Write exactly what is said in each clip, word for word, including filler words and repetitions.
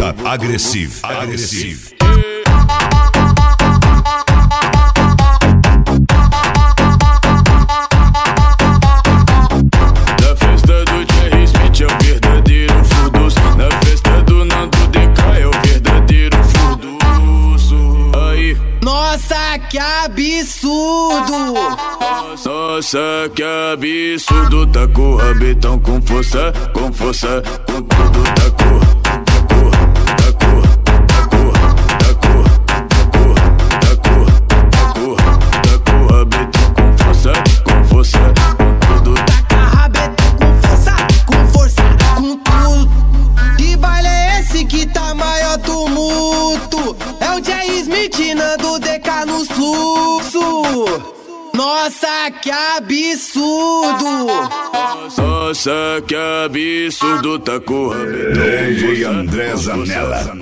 Carreta agressiva, agressiva. Na festa do Jerry Smith é o verdadeiro furdunço. Na festa do Nando D K é o verdadeiro furdunço. Aí, nossa, que absurdo! nossa, que absurdo. Tá com o rabetão com força, com força, com tudo. Tá com, tá com, tá com, tá com, tá com, tá com, tá com, tá com o rabetão com força, com força, com tudo. Taca rabetão com força, com força, com tudo. Que baile é esse que tá maior tumulto? É o Jerry Smith, Nando D K no fluxo. Nossa, que absurdo! Nossa, que absurdo. Tá com o rabetão D J André Zanella.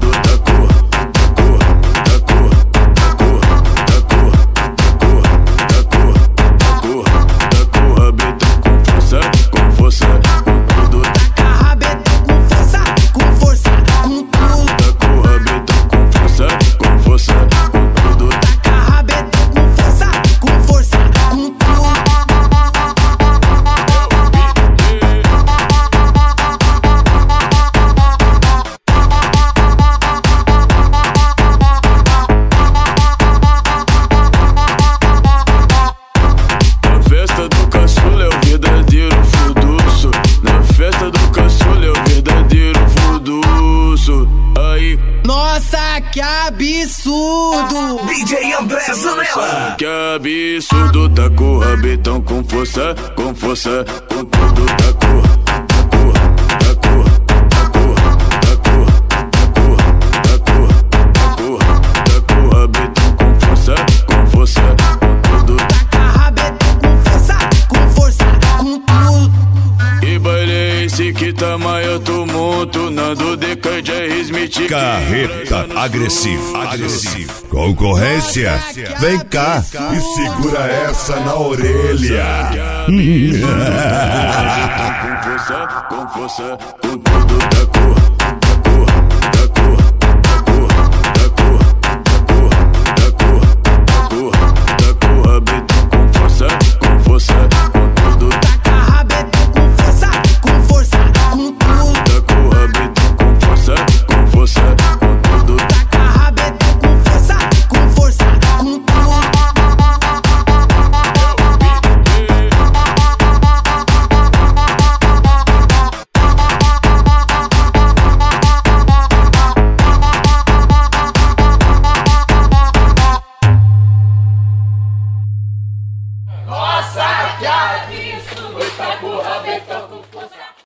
Nossa, que absurdo! D J André Zanella. Que absurdo. Tá com o rabetão com força, com força, com tudo. Tá com, tá com, tá com, tá com, tá com, tá com, tá com, tá com o rabetão com força, com força, com tudo. Taca rabetão com força, com força, com tudo. Que baile é esse que tá maior tumulto? Nando D K e Jerry Smith. Carreta agressiva, agressiva. Concorrência, vem cá e segura essa na orelha. Com força, com força, com tudo. Tá com, tá com, tá com.